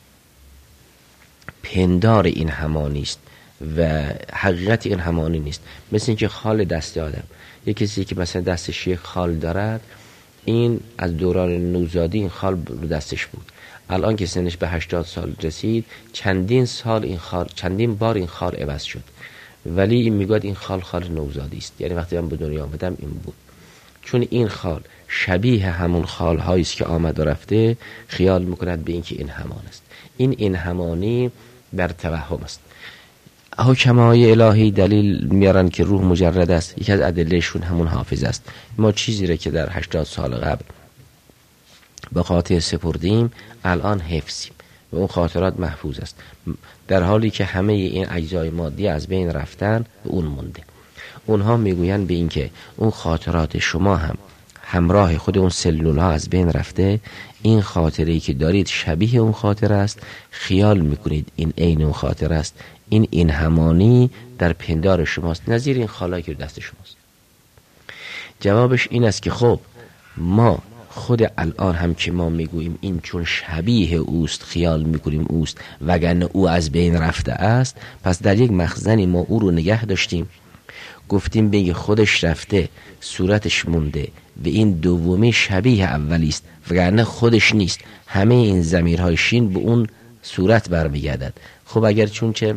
پندار این همانی است و حقیقت این همانی نیست. مثل اینکه خال دست آدم، یک کسی که مثلا دستش یک خال دارد، این از دوران نوزادی این خال رو دستش بود، الان که سنش به هشتاد سال رسید چندین سال این خال، چندین بار این خال عوض شد، ولی این میگوید این خال خال نوزادی است. یعنی وقتی من به دنیا آمدم این بود. چون این خال شبیه همون خال هایی است که آمد و رفته، خیال میکند به این که این همان است. این این همانی در توهم است. حکمای الهی دلیل میارن که روح مجرد است. یکی از ادلهشون همون حافظ است. ما چیزی را که در هشتاد سال قبل به خاطر سپردیم الان حفظیم و اون خاطرات محفوظ است، در حالی که همه این اجزای مادی از بین رفتن و اون مونده. اونها میگوین به این که اون خاطرات شما هم همراه خود اون سلول ها از بین رفته. این خاطره‌ای که دارید شبیه اون خاطر است، خیال میکنید این عین اون خاطر است. این این همانی در پندار شماست، نظیر این خالایی که دست شماست. جوابش این است که خب ما خود الان هم که ما میگوییم این چون شبیه اوست خیال میکنیم اوست، وگرنه او از بین رفته است. پس در یک مخزنی ما او رو نگه داشتیم، گفتیم بگه خودش رفته صورتش مونده و این دومی شبیه اولی است، وگرنه خودش نیست. همه این ضمیرهای شین به اون صورت برمیگردد. خب اگر چون چه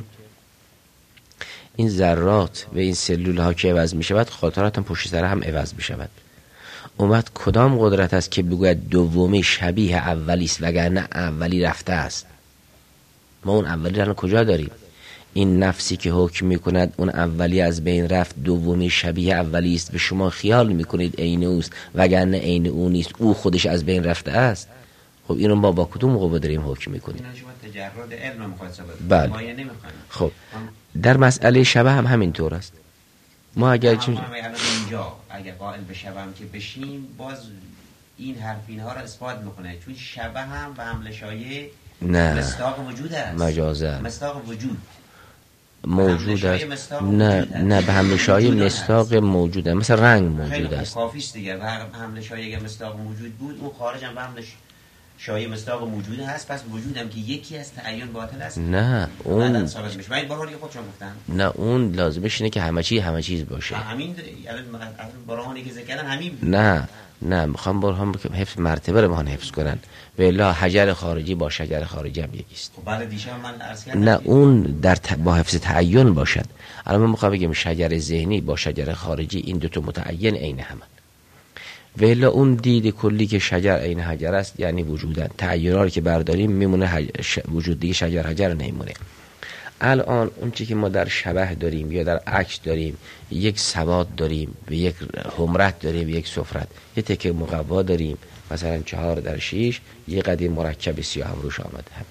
این ذرات و این سلول ها که عوض می شود، خاطرات هم پشت سر هم عوض می شود. اومد کدام قدرت است که بگوید دومی شبیه اولی است وگرنه اولی رفته است؟ ما اون اولی را کجا داریم؟ این نفسی که حکم می کند اون اولی از بین رفت، دومی شبیه اولی است و شما خیال می کنید عین اوست وگرنه عین او نیست، او خودش از بین رفته است. خب اینو ما با کدوم قوه داریم حکم می کنیم؟ تجرد علم میخواد ثابت بله. ما نمیخوایم. خب در مسئله شبه هم همین طور است. ما اگر چون اینجا اگر قائل به شبه هم که بشیم، باز این حرف اینها را اثبات میکنه، چون شبه هم به حمل شایع نه مصداق وجود است. مجازا مصداق وجود موجود است. نه نه به حمل شایع مصداق موجود است، مثل رنگ موجود است. کافی است دیگه. و حمل شایع اگر مصداق موجود بود، اون خارج هم به حمل شایع مصداق موجود هست. پس وجودم که یکی از تعین باطل است. نه اون ثابت میشه. من بارها دیگه خودشون گفتم. نه اون لازمش اینه که همه چی همه چیز باشه. همین الان برهانی که ذکر کردن همین. نه نه میخوام برهان که حفظ مرتبه رو بهان حفظ کنن. و الا حجر خارجی با شجر خارجی هم یکیست. خب بعد دیشب من عرض کردم نه اون در ت... با حفظ تعین باشد. الان من میخوام بگم شجر ذهنی با شجر خارجی این دو تا متعین عین همن. و الا اون دید کلی که شجر عین حجر است یعنی وجودن. تعیینا رو که برداریم میمونه حج... ش... وجود دیگه شجر حجر نمیمونه. الان اون چیزی که ما در شبه داریم یا در عکس داریم، یک سواد داریم و یک حمرت داریم و یک صفرت، یه تکه مقوا داریم مثلا چهار در شیش، یه قدیم مرکب سیاه هم روش آمده هم.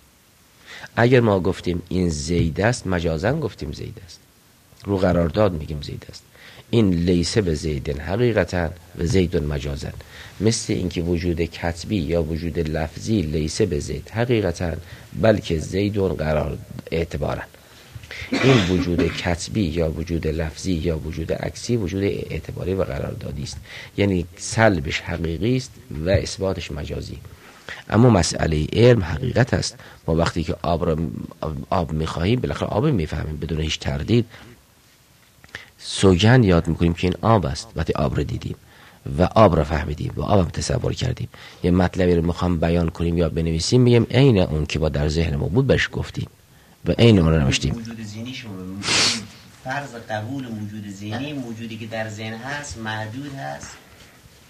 اگر ما گفتیم این زید است، مجازن گفتیم زید است، رو قرارداد میگیم زید است. این لیسه به زیدن حقیقتا و زیدن مجازن، مثل اینکه وجود کتبی یا وجود لفظی لیسه به زید حقیقتا بلکه زیدن قرار اعتبارا. این وجود کتبی یا وجود لفظی یا وجود عکسی وجود اعتباری و قراردادی است، یعنی سلبش حقیقی است و اثباتش مجازی. اما مسئله علم حقیقت است. ما وقتی که آب را آب می‌خواهیم بالاخره آب می‌فهمیم بدون هیچ تردید. سوگند یاد میکنیم که این آب است وقتی آب رو دیدیم و آب رو فهمیدیم و آب هم تصور کردیم. یه مطلبی رو میخوام بیان کنیم یا بنویسیم، میگیم عین اون که با در ذهن ما بود بهش گفتیم و عین اون رو نوشتیم. موجود ذهنی شما فرض قبول موجود ذهنی، موجودی که در ذهن هست محدود هست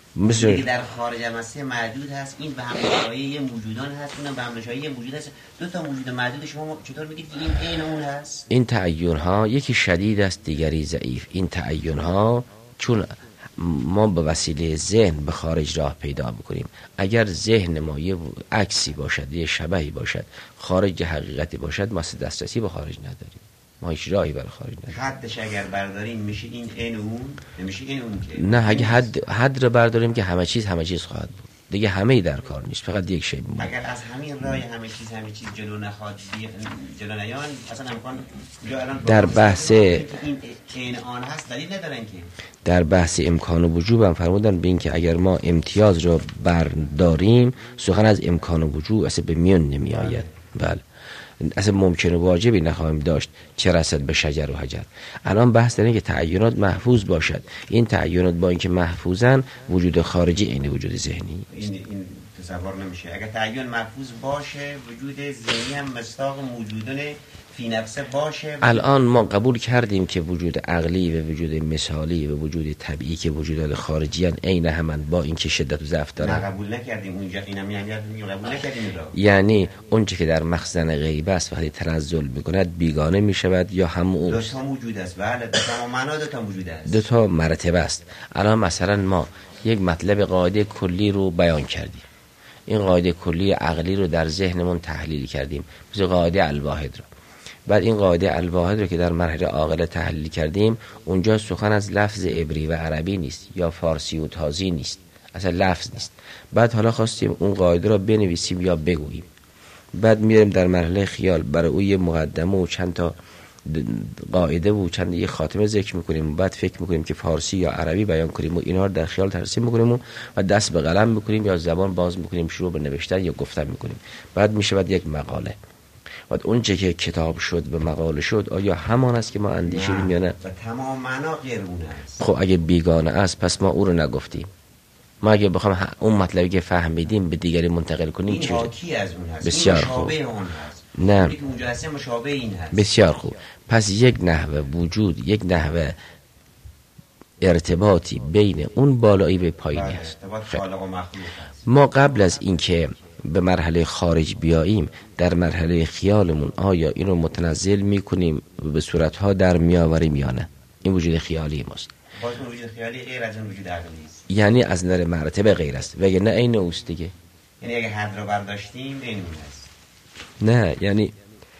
مثل که در خارج مسیح معدود هست، این به همراهی موجودان هست، اونم به همراهی موجود هست. دو تا موجود معدود شما چطور میگید که این عین اون هست؟ این تعین ها یکی شدید است دیگری ضعیف. این تعین ها چون ما به وسیله ذهن به خارج راه پیدا میکنیم، اگر ذهن ما یه عکسی باشد، یه شبهی باشد، خارج حقیقتی باشد، ما دسترسی به خارج نداریم، ما هیچ راهی برای خارج نداریم. حدش اگر برداریم میشه این عین اون، نمیشه این اون که نه، اگه حد حد رو برداریم که همه چیز همه چیز خواهد بود دیگه، همه در کار نیست، فقط یک شی میمونه. اگر از همین راه همه چیز همه چیز جلو نخواد جلو نیان، اصلا امکان یا الان در بحث این عین آن هست دلیل ندارن که در بحث امکان و وجوب هم فرمودن به این که اگر ما امتیاز رو برداریم سخن از امکان و وجوب اصلا به میون نمی آید. بله، اصلا ممکن و واجبی نخواهیم داشت چه رسد به شجر و حجر. الان بحث در اینه که تعینات محفوظ باشد. این تعینات با اینکه محفوظن، وجود خارجی عین وجود ذهنی. این این تصور نمیشه. اگر تعین محفوظ باشه، وجود ذهنی هم مصداق موجودان فی نفسه باشه. الان ما قبول کردیم که وجود عقلی و وجود مثالی و وجود طبیعی که وجودات خارجی ان عین همن، با اینکه شدت و ضعف دارن. نه قبول نکردیم اونجا، اینا میگن قبول نکردیم رو. یعنی اونچه که در مخزن غیب است وقتی تنزل میکند بیگانه میشود یا هم اون دو تا موجود است. بله، دو تا معنا، دو تا موجود است، دو تا مرتبه است. الان مثلا ما یک مطلب قاعده کلی رو بیان کردیم، این قاعده کلی عقلی رو در ذهنمون تحلیل کردیم، مثل قاعده الواحد رو. بعد این قاعده الواحد رو که در مرحله عاقله تحلیل کردیم، اونجا سخن از لفظ عبری و عربی نیست یا فارسی و تازی نیست، اصلا لفظ نیست. بعد حالا خواستیم اون قاعده رو بنویسیم یا بگوییم. بعد میریم در مرحله خیال، برای او یه مقدمه و چند تا قاعده و چند یه خاتمه ذکر میکنیم. بعد فکر میکنیم که فارسی یا عربی بیان کنیم و اینا رو در خیال ترسیم میکنیم و دست به قلم میکنیم یا زبان باز میکنیم، شروع به نوشتن یا گفتن میکنیم. بعد میشود یک مقاله. بعد اون چه که کتاب شد به مقاله شد، آیا همان است که ما اندیشیدیم یا نه؟ و تمام معنا غیر اون است. خب اگه بیگانه است پس ما او رو نگفتیم. ما اگه بخوام اون مطلبی که فهمیدیم به دیگری منتقل کنیم، این حاکی از اون هست، بسیار این مشابه خوب. اون هست. نه، این که اونجا هست مشابه این هست. بسیار خوب. پس یک نحوه وجود، یک نحوه ارتباطی بین اون بالایی به پایینی بله، هست. ارتباط خالق و مخلوق هست. ما قبل از اینکه به مرحله خارج بیاییم، در مرحله خیالمون آیا اینو متنزل میکنیم به صورتها در میآوریم یا نه؟ این وجود خیالی ماست. باز وجود خیالی غیر از اون وجود عقلی است. یعنی از نظر مرتبه غیر است، وگرنه عین اوست دیگه. یعنی اگه حد رو برداشتیم این اون است. نه، یعنی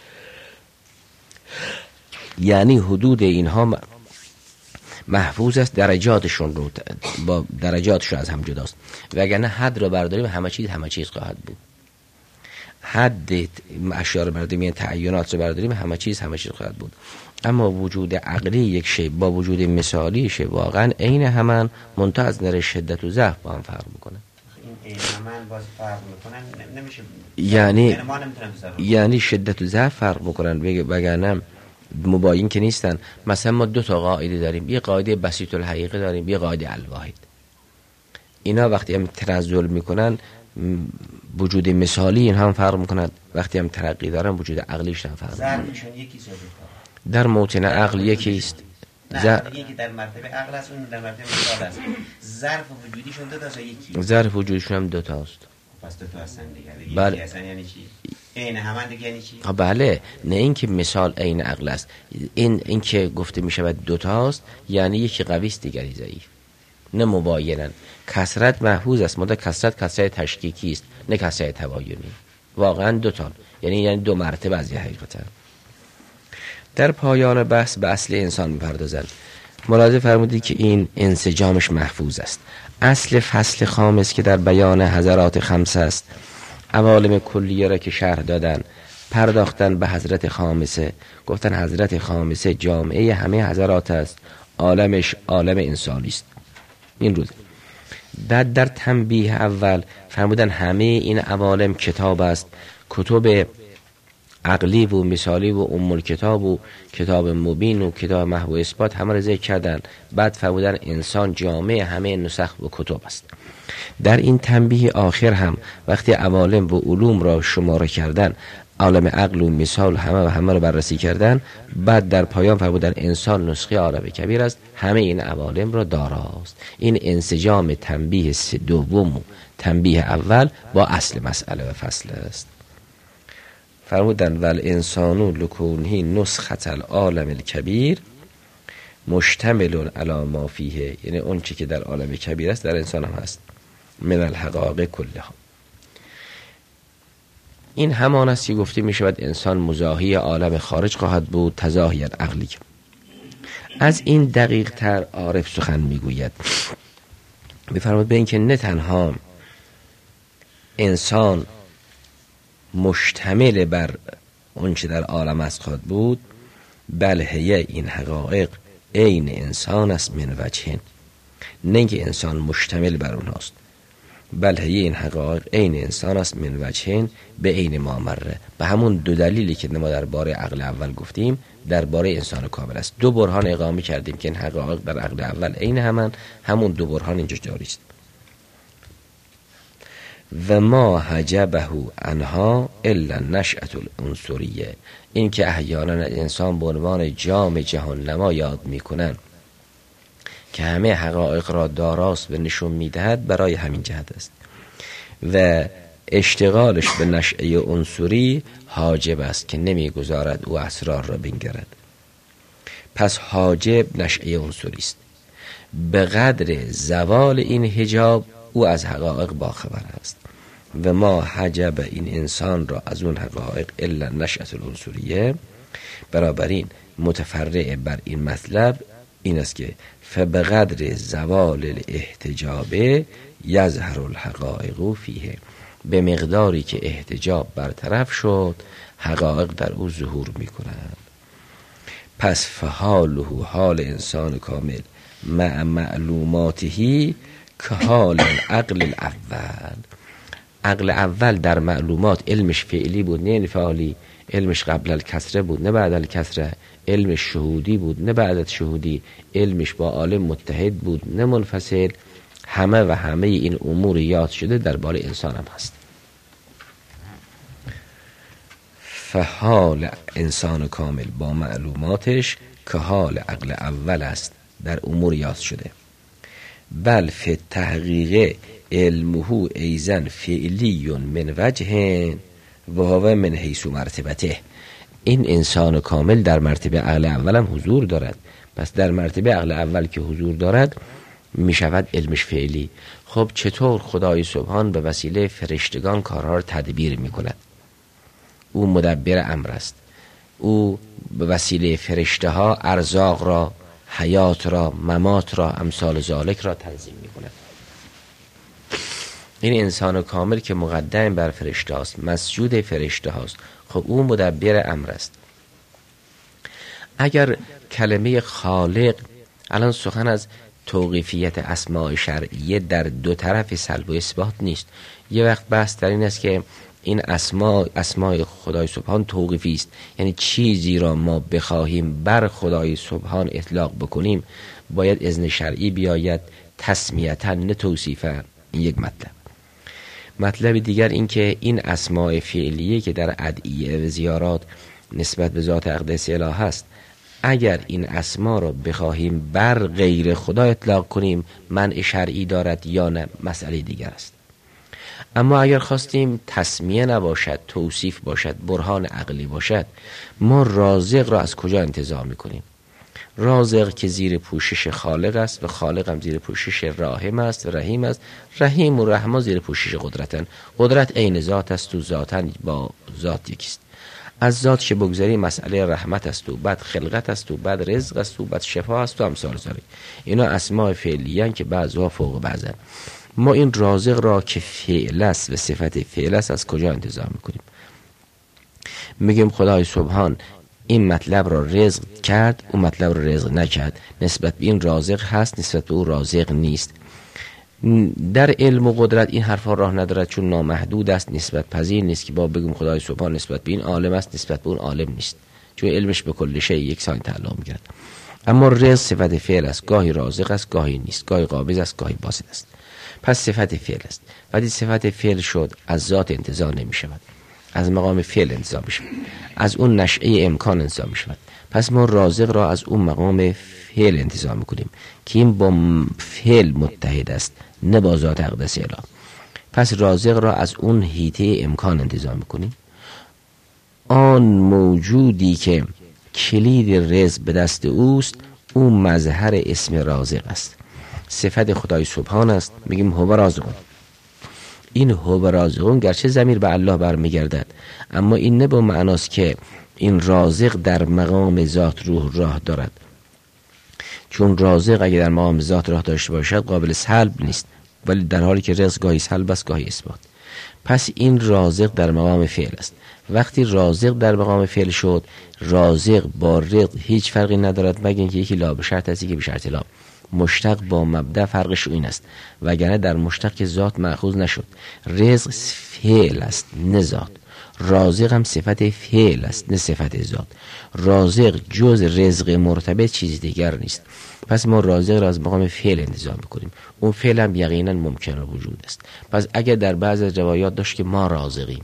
یعنی حدود اینها محفوظ است، درجاتشون رو با درجاتشون از هم جداست. وگرنه حد رو برداریم همه چیز همه چیز خواهد بود. حد اشیاء رو برداریم، یعنی تعینات رو برداریم همه چیز همه چیز خواهد بود. اما وجود عقلی یک شی با وجود مثالی شی واقعا عین همان، منتها از نظر شدت و ضعف با هم فرق میکنه. این عین همان باز فرق میکنن، نمیشه. یعنی ما نمیتونیم تصور. یعنی شدت و ضعف فرق میکنن، وگرنه مباین که نیستن. مثلا ما دو تا قاعده داریم، یه قاعده بسیط الحقیقه داریم، یه قاعده الواحد. اینا وقتی هم تنزل میکنن وجود مثالی این هم فرق میکنن، وقتی هم ترقی دارن وجود عقلیش هم فرق میکنن. ظرفشون یکی سوده در موطن عقل یکی است. نه، یکی در مرتبه عقل است، اون در مرتبه مثال است. ظرف وجودیشون دو تاست، یکی ظرف وجودشون هم دو تاست. پس دو تا هستن دیگه. بله. یکی اصلا یعنی چی؟ عین همان دیگه یعنی چی؟ ها بله، نه اینکه مثال عین عقل است، این اینکه گفته می شود دو تاست یعنی یکی قوی است دیگری ضعیف، نه مباینن. کثرت محفوظ است، مده کثرت کثرت تشکیکی است نه کثرت تباینی. واقعا دو تا، یعنی یعنی دو مرتبه از یه حقیقتا. در پایان بحث به اصل انسان می‌پردازند. ملاحظه فرمودید که این انسجامش محفوظ است. اصل فصل خامس که در بیان حضرات خمسه است، عوالم کلیه را که شرح دادن، پرداختن به حضرت خامسه، گفتن حضرت خامسه جامعه همه حضرات است، عالمش عالم انسانی است. این روز بعد در تنبیه اول فرمودن همه این عوالم کتاب است، کتب عقلی و مثالی و ام الکتاب و کتاب مبین و کتاب محو اثبات همه را ذکر کردن. بعد فرمودن انسان جامعه همه نسخ و کتب است. در این تنبیه آخر هم وقتی عوالم و علوم را شماره کردن، عالم عقل و مثال همه و همه رو بررسی کردن. بعد در پایان فرمودن انسان نسخه عالم کبیر است، همه این عوالم را داراست. این انسجام تنبیه دوم و تنبیه اول با اصل مسئله و فصل است. فرمودن ول انسانو لکونه نسخه العالم الکبیر مشتمل علی ما فیه، یعنی اون چی که در عالم کبیر است در انسان هم هست، من الحقائق کلها. این همان است که گفته می شود انسان مزاحی عالم خارج خواهد بود، تزاحی عقلی. از این دقیق تر عارف سخن می گوید، می فرمود به این که نه تنها انسان مشتمل بر اون چه در عالم است خواهد بود، بل هی این حقایق عین انسان است من وجهین، نه اینکه انسان مشتمل بر اونهاست، بل هی این حقایق عین انسان است من وجهین به عین ما مره، به همون دو دلیلی که ما در باره عقل اول گفتیم در باره انسان کامل است. دو برهان اقامه کردیم که این حقایق در عقل اول عین همان، همون دو برهان اینجا جاری است. و ما حجبه عنها الا نشأة العنصریه، این که احیانا انسان به عنوان جام جهان نما یاد میکنن که همه حقایق را داراست و نشون میدهد، برای همین جهت است و اشتغالش به نشأه عنصری حاجب است که نمیگذارد او اسرار را بنگرد. پس حاجب نشأه عنصری است، به قدر زوال این حجاب او از حقایق باخبر است. و ما حجب این انسان را از اون حقایق الا نشأة العنصریه، بنابراین متفرع بر این مطلب این است که فبقدر زوال الاحتجاب یظهر الحقایق فیه، به مقداری که احتجاب برطرف شد حقایق در او ظهور می کنند. پس فحاله حال انسان کامل مع معلوماته که حال عقل الاول، عقل اول در معلومات علمش فعلی بود نه فعلی، علمش قبل الکسره بود نه بعد الکسره، علمش شهودی بود نه بعد از شهودی، علمش با عالم متحد بود نه منفصل. همه و همه این امور یاد شده در باره انسان هم هست. فحال انسان کامل با معلوماتش که حال عقل اول است در امور یاد شده. بل فی تحقیق علمه ایزن فعلی من وجه و هو من حیث مرتبته، این انسان کامل در مرتبه عقل اول هم حضور دارد. پس در مرتبه عقل اول که حضور دارد می شود علمش فعلی. خب چطور خدای سبحان به وسیله فرشتگان کارها را تدبیر می کند؟ او مدبر امر است، او به وسیله فرشته ها ارزاق را، حیات را، ممات را، امثال ذالک را تنظیم می کند. این انسان کامل که مقدم بر فرشته هاست، مسجود فرشته هاست، خب او مدبر امر است. اگر کلمه خالق، الان سخن از توقیفیت اسماء شرعیه در دو طرف سلب و اثبات نیست. یه وقت بحث در این است که این اسماء اسماء خدای سبحان توقیفی است، یعنی چیزی را ما بخواهیم بر خدای سبحان اطلاق بکنیم باید اذن شرعی بیاید، تسمیتا نه توصیفا. این یک مطلب. مطلب دیگر این که این اسماء فعلیه که در ادعیه و زیارات نسبت به ذات اقدس اله هست، اگر این اسما را بخواهیم بر غیر خدا اطلاق کنیم منع شرعی دارد یا نه، مسئله دیگر است. اما اگر خواستیم تسمیه نباشد، توصیف باشد، برهان عقلی باشد، ما رازق را از کجا انتزاع میکنیم؟ رازق که زیر پوشش خالق است و خالق هم زیر پوشش راحم است و رحیم است. رحیم و رحمان زیر پوشش قدرتن. قدرت عین ذات است و ذاتن با ذات یکیست. از ذات که بگذاری مسئله رحمت است و بعد خلقت است و بعد رزق است و بعد شفا است و امثال ذالک. اینا اسماء فعلیان که بعضها فوق بعضن. ما این رازق را که فعل است و صفت فعل است از کجا انتزاع میکنیم؟ میگیم خدای سبحان این مطلب را رزق کرد، اون مطلب را رزق نکرد، نسبت به این رازق هست، نسبت به اون رازق نیست. در علم و قدرت این حرفا راه ندارد، چون نامحدود است، نسبت پذیر نیست که با بگیم خدای سبحان نسبت به این عالم است، نسبت به اون عالم نیست، چون علمش به کل شیء یکسان تعلق می‌گیرد. اما رزق صفت فعل است، گاهی رازق است، گاهی نیست، گاهی قابض است، گاهی باسط است. پس صفت فعل است. وقتی صفت فعل شد از ذات انتزاع نمی‌شود. از مقام فعل انتزاع می شود، از اون نشأه امکان انتزاع می شود. پس ما رازق را از اون مقام فعل انتزاع می کنیم که این با فعل متحد است، نه با ذات اقدس اله. پس رازق را از اون حیطه امکان انتزاع می کنیم. آن موجودی که کلید رزق به دست اوست، اون مظهر اسم رازق است. صفت خدای سبحان است، میگیم هو رازقون. این هو رازقون گرچه ضمیر به الله برمیگردد، اما این نه به معناست که این رازق در مقام ذات روح راه دارد، چون رازق اگه در مقام ذات راه داشته باشد قابل سلب نیست، ولی در حالی که رزق گاهی سلب است گاهی اثبات. پس این رازق در مقام فعل است. وقتی رازق در مقام فعل شد، رازق با رزق هیچ فرقی ندارد مگر اینکه یکی لا به شرط است، یکی به شرط لا. مشتق با مبدأ فرقش این است، وگرنه در مشتق که ذات مأخوذ نشد. رزق فعل است نه ذات، رازق هم صفت فعل است نه صفت ذات. رازق جز رزق مرتبط چیز دیگر نیست. پس ما رازق را از مقام فعل انتزاع میکنیم. اون فعل هم یقینا ممکن وجود است. پس اگر در بعض از روایات داشت که ما رازقیم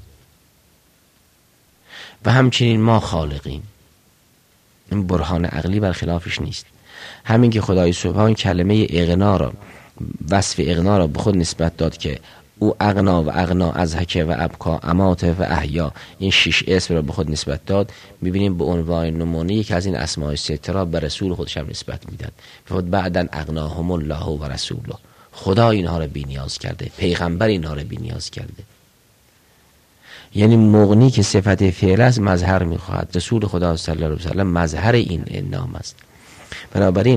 و همچنین ما خالقیم، این برهان عقلی برخلافش نیست. همین که خدای سبحان کلمه اغنا را، وصف اغنا را به خود نسبت داد که او اغنا و اغنا از حکه و ابکا امات و احیا، این شش اسم را به خود نسبت داد، میبینیم به عنوان نمونه یک از این اسماء سته را به رسول خودش هم نسبت میداد. خود بعدن اغناهم الله و رسوله، خدا اینها را بی نیاز کرده، پیغمبر اینها را بی نیاز کرده. یعنی مغنی که صفت فعل است مظهر میخواهد. رسول خدا صلی الله علیه و سلم مظهر این نام است. بنابراین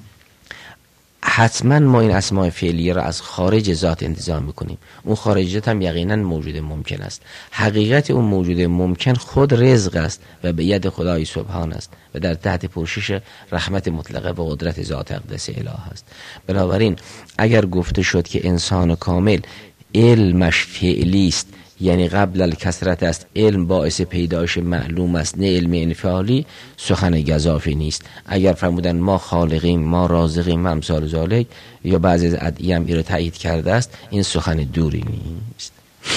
حتما ما این اسماء فعلیه را از خارج ذات انتزاع میکنیم. اون خارج ذات هم یقینا موجود ممکن است. حقیقت اون موجود ممکن خود رزق است و به ید خدای سبحان است و در تحت پوشش رحمت مطلقه و قدرت ذات اقدس اله است. بنابراین اگر گفته شد که انسان کامل علمش فعلی است، یعنی قبل الکثرت است، علم باعث پیدایش معلوم است نه علم انفعالی، سخن گزافی نیست. اگر فرمودن ما خالقیم، ما رازقیم، امثال ذالک، یا بعضی از ادعیه هم این را تایید کرده است، این سخن دوری نیست.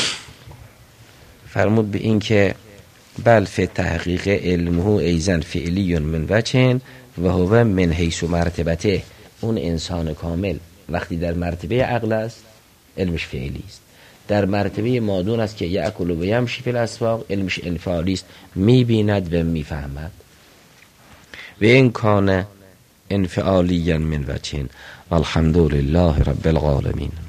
فرمود به این که بل فی تحقیق علمه ایزن فعلی من وجه و هو من حیث مرتبته. اون انسان کامل وقتی در مرتبه عقل است علمش فعلی است، در مرتبه مادون است که یأکل و یمشی فی الاسواق علمش انفعالی است، میبیند و میفهمد. و این کان انفعالیا من وجه. الحمد لله رب العالمین.